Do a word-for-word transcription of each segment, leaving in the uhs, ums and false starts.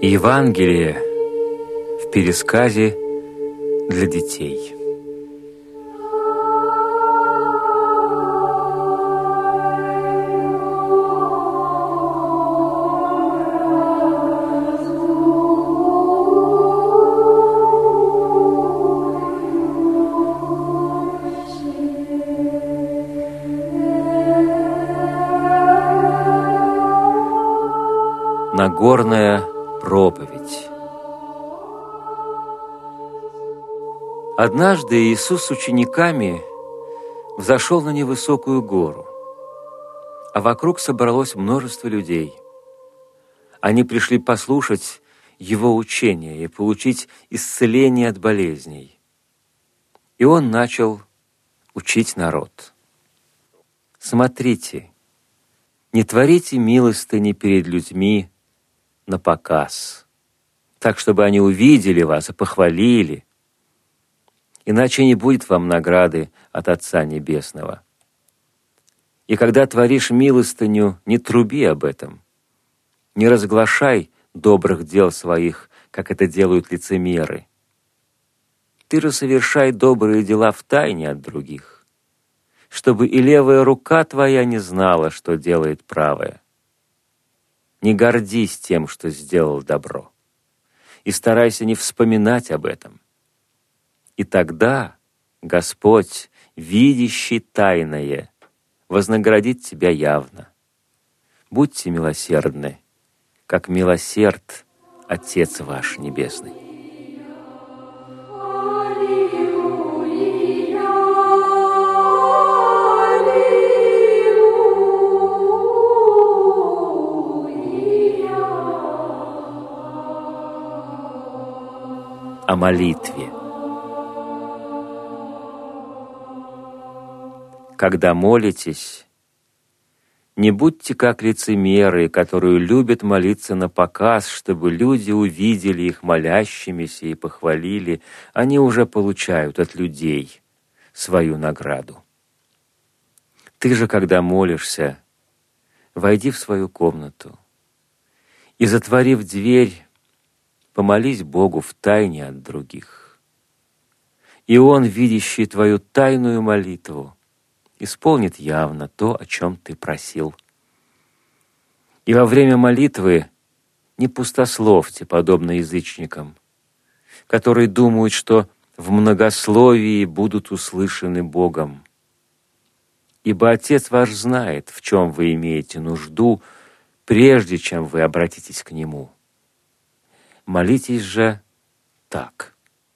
Евангелие в пересказе для детей. Нагорная проповедь. Однажды Иисус с учениками взошел на невысокую гору, а вокруг собралось множество людей. Они пришли послушать Его учения и получить исцеление от болезней. И Он начал учить народ. «Смотрите, не творите милостыни перед людьми на показ, так, чтобы они увидели вас и похвалили, иначе не будет вам награды от Отца Небесного. И когда творишь милостыню, не труби об этом, не разглашай добрых дел своих, как это делают лицемеры. Ты же совершай добрые дела втайне от других, чтобы и левая рука твоя не знала, что делает правая. Не гордись тем, что сделал добро, и старайся не вспоминать об этом. И тогда Господь, видящий тайное, вознаградит тебя явно. Будьте милосердны, как милосерд Отец ваш Небесный». О молитве. Когда молитесь, не будьте как лицемеры, которые любят молиться на показ, чтобы люди увидели их молящимися и похвалили. Они уже получают от людей свою награду. Ты же, когда молишься, войди в свою комнату и, затворив дверь, помолись Богу втайне от других. И Он, видящий твою тайную молитву, исполнит явно то, о чем ты просил. И во время молитвы не пустословьте, подобно язычникам, которые думают, что в многословии будут услышаны Богом. Ибо Отец ваш знает, в чем вы имеете нужду, прежде чем вы обратитесь к Нему. Молитесь же так.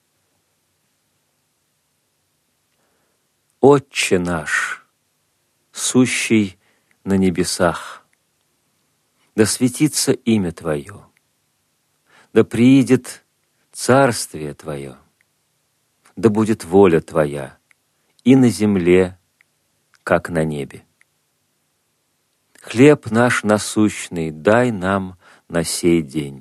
Отче наш, сущий на небесах, да светится имя Твое, да приидет царствие Твое, да будет воля Твоя и на земле, как на небе. Хлеб наш насущный дай нам на сей день.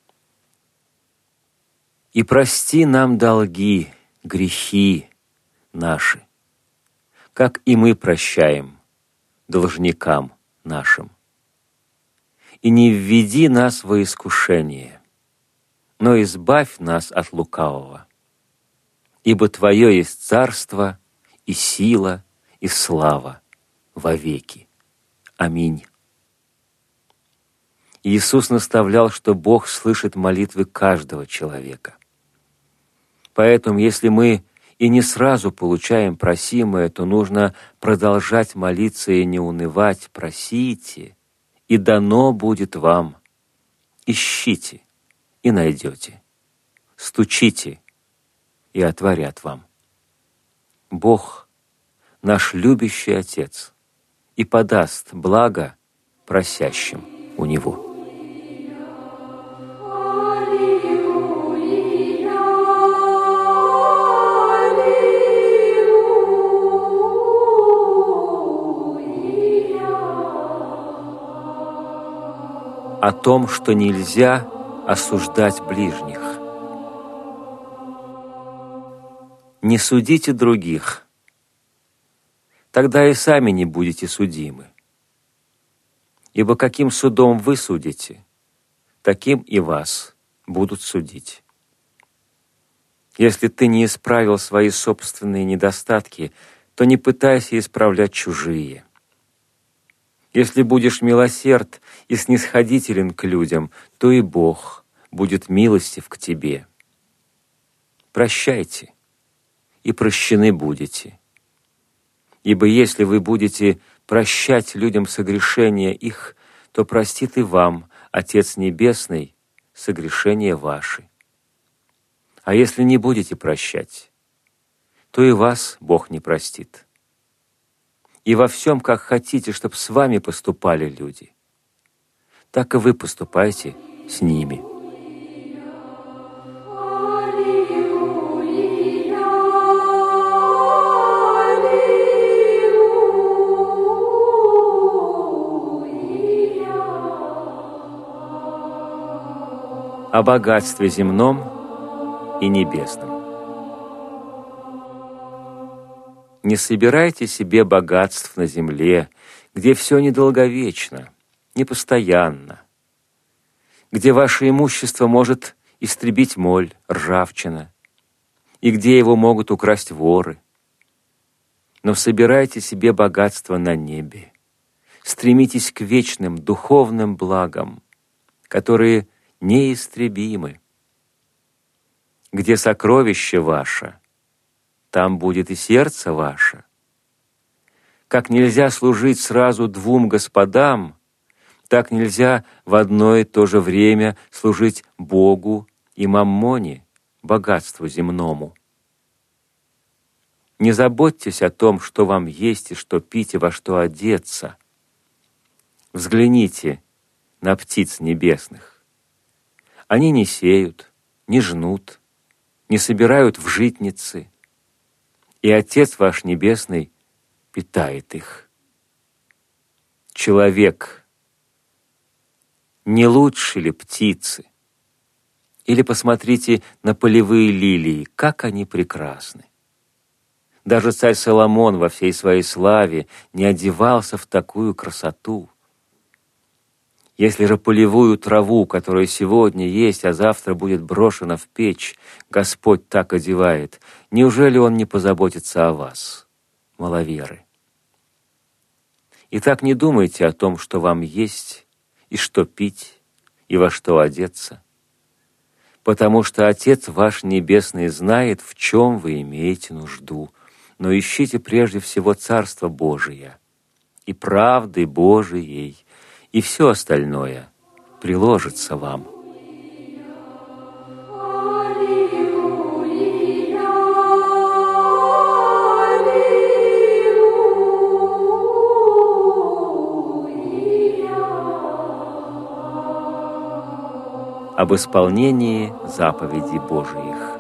И прости нам долги, грехи наши, как и мы прощаем должникам нашим. И не введи нас во искушение, но избавь нас от лукавого. Ибо Твое есть царство и сила и слава вовеки. Аминь. Иисус наставлял, что Бог слышит молитвы каждого человека. Поэтому, если мы и не сразу получаем просимое, то нужно продолжать молиться и не унывать. Просите, и дано будет вам. Ищите, и найдете. Стучите, и отворят вам. Бог, наш любящий Отец, и подаст благо просящим у Него. О том, что нельзя осуждать ближних. Не судите других, тогда и сами не будете судимы. Ибо каким судом вы судите, таким и вас будут судить. Если ты не исправил свои собственные недостатки, то не пытайся исправлять чужие. Если будешь милосерд и снисходителен к людям, то и Бог будет милостив к тебе. Прощайте, и прощены будете. Ибо если вы будете прощать людям согрешения их, то простит и вам Отец Небесный согрешения ваши. А если не будете прощать, то и вас Бог не простит. И во всем, как хотите, чтобы с вами поступали люди, так и вы поступайте с ними. О богатстве земном и небесном. Не собирайте себе богатств на земле, где все недолговечно, непостоянно, где ваше имущество может истребить моль, ржавчина, и где его могут украсть воры. Но собирайте себе богатство на небе, стремитесь к вечным духовным благам, которые неистребимы. Где сокровище ваше, там будет и сердце ваше. Как нельзя служить сразу двум господам, так нельзя в одно и то же время служить Богу и маммоне, богатству земному. Не заботьтесь о том, что вам есть и что пить и во что одеться. Взгляните на птиц небесных. Они не сеют, не жнут, не собирают в житницы, и Отец ваш Небесный питает их. Человек, не лучше ли птицы? Или посмотрите на полевые лилии, как они прекрасны. Даже царь Соломон во всей своей славе не одевался в такую красоту. Если же полевую траву, которая сегодня есть, а завтра будет брошена в печь, Господь так одевает, неужели Он не позаботится о вас, маловеры? Итак, не думайте о том, что вам есть, и что пить, и во что одеться, потому что Отец ваш Небесный знает, в чем вы имеете нужду, но ищите прежде всего Царство Божие и правды Божией, и все остальное приложится вам. Об исполнении заповедей Божиих.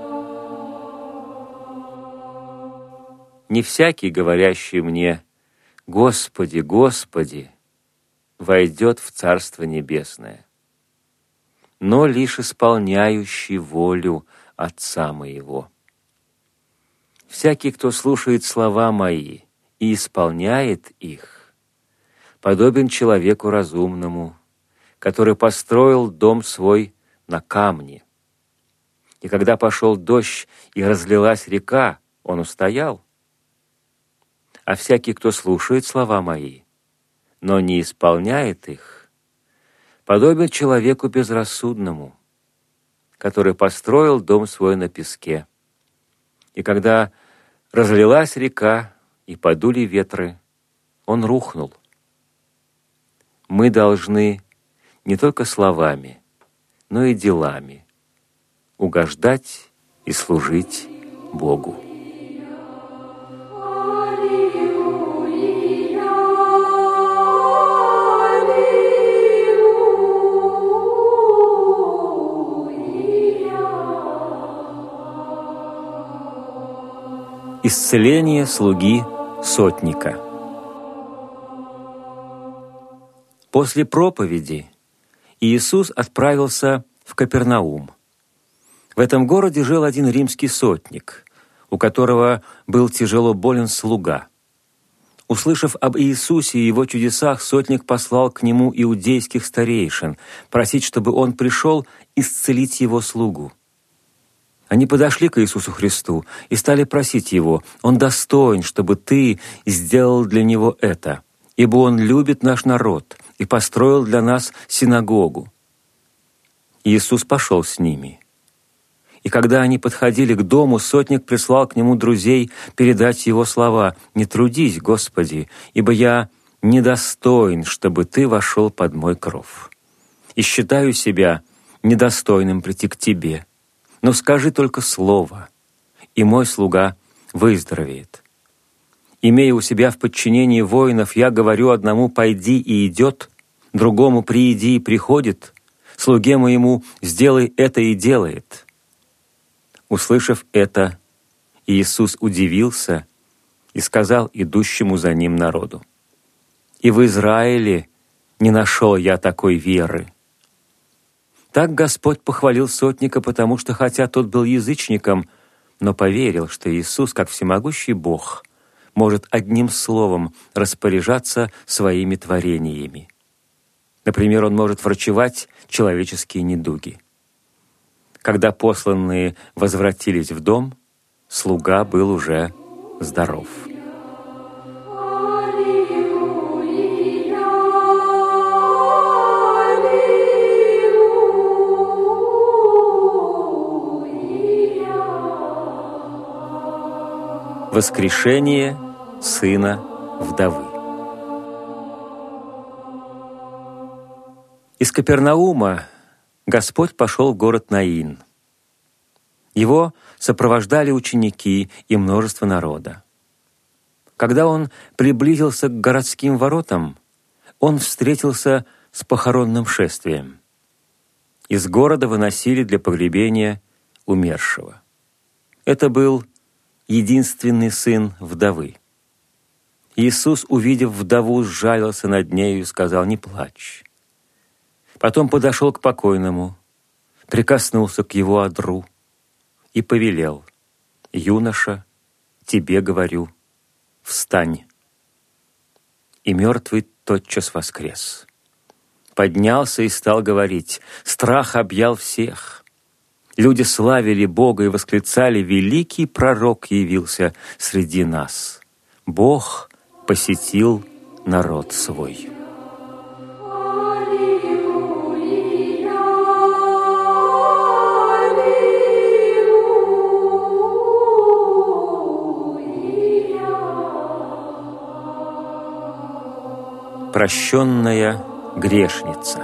Не всякий, говорящий мне: «Господи, Господи», войдет в Царство Небесное, но лишь исполняющий волю Отца Моего. Всякий, кто слушает слова Мои и исполняет их, подобен человеку разумному, который построил дом свой на камне. И когда пошел дождь и разлилась река, он устоял. А всякий, кто слушает слова Мои, но не исполняет их, подобен человеку безрассудному, который построил дом свой на песке. И когда разлилась река и подули ветры, он рухнул. Мы должны не только словами, но и делами угождать и служить Богу. Исцеление слуги сотника. После проповеди Иисус отправился в Капернаум. В этом городе жил один римский сотник, у которого был тяжело болен слуга. Услышав об Иисусе и его чудесах, сотник послал к нему иудейских старейшин, просить, чтобы он пришел исцелить его слугу. Они подошли к Иисусу Христу и стали просить Его: «Он достоин, чтобы Ты сделал для Него это, ибо Он любит наш народ и построил для нас синагогу». Иисус пошел с ними. И когда они подходили к дому, сотник прислал к нему друзей передать его слова: «Не трудись, Господи, ибо я недостоин, чтобы Ты вошел под мой кров. И считаю себя недостойным прийти к Тебе. Но скажи только слово, и мой слуга выздоровеет. Имея у себя в подчинении воинов, я говорю одному: пойди, и идет, другому: прииди, и приходит, слуге моему: сделай это, и делает». Услышав это, Иисус удивился и сказал идущему за ним народу: «И в Израиле не нашел я такой веры». Так Господь похвалил сотника, потому что, хотя тот был язычником, но поверил, что Иисус, как всемогущий Бог, может одним словом распоряжаться своими творениями. Например, Он может врачевать человеческие недуги. Когда посланные возвратились в дом, слуга был уже здоров. Воскрешение сына вдовы. Из Капернаума Господь пошел в город Наин. Его сопровождали ученики и множество народа. Когда он приблизился к городским воротам, он встретился с похоронным шествием. Из города выносили для погребения умершего. Это был единственный сын вдовы. Иисус, увидев вдову, сжалился над нею и сказал: «Не плачь». Потом подошел к покойному, прикоснулся к его одру и повелел: «Юноша, тебе говорю, встань». И мертвый тотчас воскрес. Поднялся и стал говорить. Страх объял всех. Люди славили Бога и восклицали: «Великий пророк явился среди нас! Бог посетил народ свой». Прощенная грешница.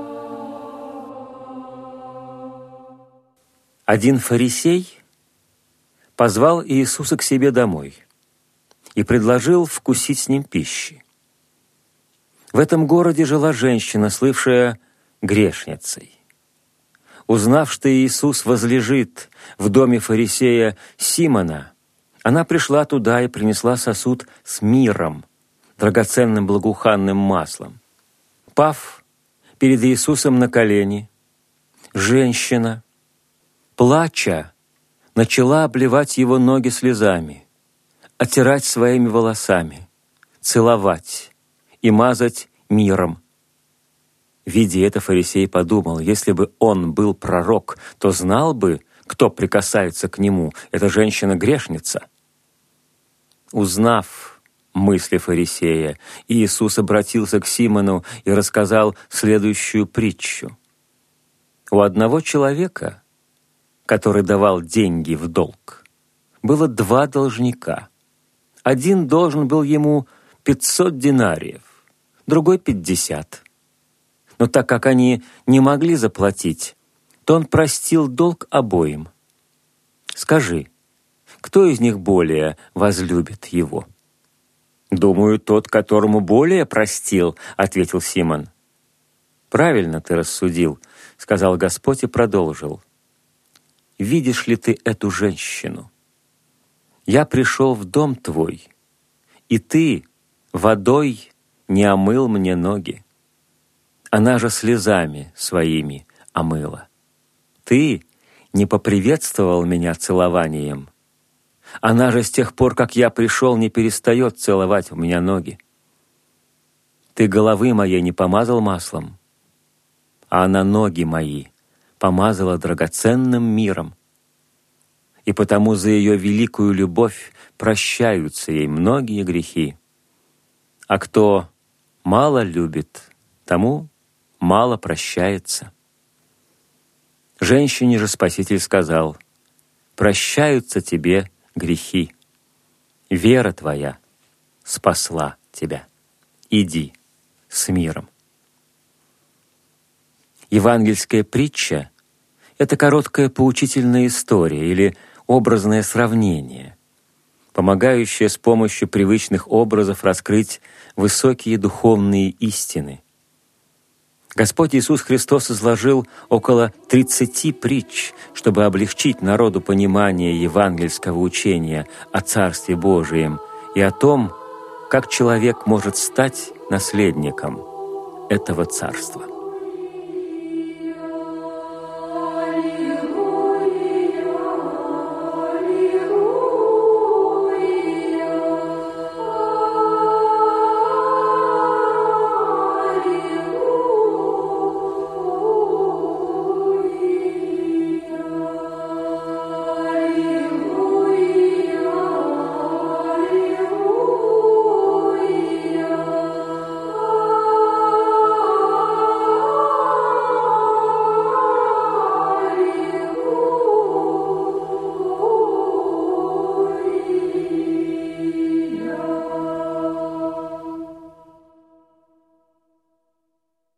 Один фарисей позвал Иисуса к себе домой и предложил вкусить с ним пищи. В этом городе жила женщина, слывшая грешницей. Узнав, что Иисус возлежит в доме фарисея Симона, она пришла туда и принесла сосуд с мирром, драгоценным благоуханным маслом. Пав перед Иисусом на колени, женщина, плача, начала обливать его ноги слезами, оттирать своими волосами, целовать и мазать мирром. Видя это, фарисей подумал: если бы он был пророк, то знал бы, кто прикасается к нему. Эта женщина-грешница. Узнав мысли фарисея, Иисус обратился к Симону и рассказал следующую притчу. У одного человека, который давал деньги в долг, было два должника. Один должен был ему пятьсот динариев, другой — пятьдесят. Но так как они не могли заплатить, то он простил долг обоим. Скажи, кто из них более возлюбит его? «Думаю, тот, которому более простил», — ответил Симон. «Правильно ты рассудил», — сказал Господь и продолжил. «Видишь ли ты эту женщину? Я пришел в дом твой, и ты водой не омыл мне ноги. Она же слезами своими омыла. Ты не поприветствовал меня целованием. Она же с тех пор, как я пришел, не перестает целовать у меня ноги. Ты головы моей не помазал маслом, а она ноги мои помазала драгоценным миром. И потому за ее великую любовь прощаются ей многие грехи. А кто мало любит, тому мало прощается. Женщине же Спаситель сказал: «Прощаются тебе грехи. Вера твоя спасла тебя. Иди с миром». Евангельская притча — это короткая поучительная история или образное сравнение, помогающее с помощью привычных образов раскрыть высокие духовные истины. Господь Иисус Христос изложил около тридцати притч, чтобы облегчить народу понимание евангельского учения о Царстве Божием и о том, как человек может стать наследником этого Царства.